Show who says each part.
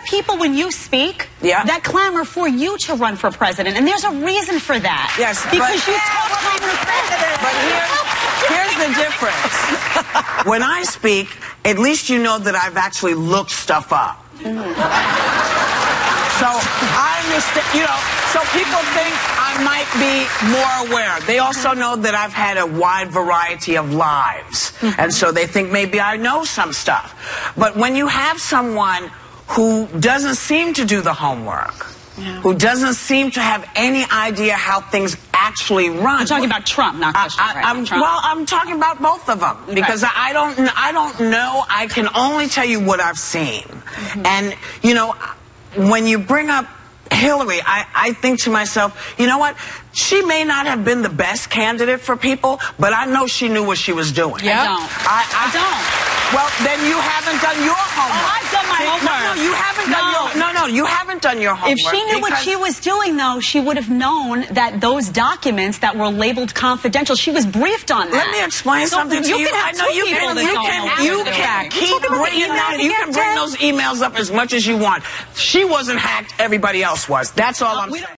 Speaker 1: people, when you speak,
Speaker 2: Yeah.
Speaker 1: that clamor for you to run for president, and there's a reason for that.
Speaker 2: Yes,
Speaker 1: because you talk common sense.
Speaker 2: But here's the difference. When I speak, at least you know that I've actually looked stuff up. So I understand, you know, so people think I might be more aware. They also know that I've had a wide variety of lives. And so they think maybe I know some stuff. But when you have someone who doesn't seem to do the homework, who doesn't seem to have any idea how things actually run.
Speaker 1: I'm talking about Trump, not Trump.
Speaker 2: Well, I'm talking about both of them because I don't know. I can only tell you what I've seen. And, you know, when you bring up Hillary, I think to myself, you know what? She may not have been the best candidate for people, but I know she knew what she was doing.
Speaker 1: Yeah. I don't.
Speaker 2: Well, then you haven't done your homework.
Speaker 1: Oh, I've done my homework.
Speaker 2: No, you haven't done your you haven't done your homework.
Speaker 1: If she knew what she was doing, though, she would have known that those documents that were labeled confidential, she was briefed on that.
Speaker 2: Let me explain something to you. I know you can keep bringing that. You can bring those emails up as much as you want. She wasn't hacked. Everybody else was. That's all I'm saying.